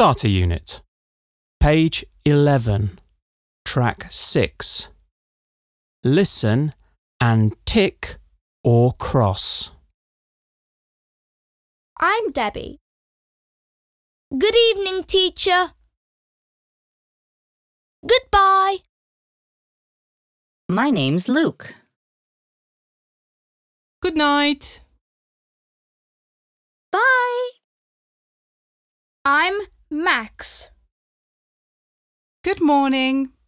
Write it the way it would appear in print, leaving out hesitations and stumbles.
Starter Unit. Page 11. Track 6. Listen and tick or cross. I'm Debbie. Good evening, teacher. Goodbye. My name's Luke. Good night. Bye. I'm Max. Good morning.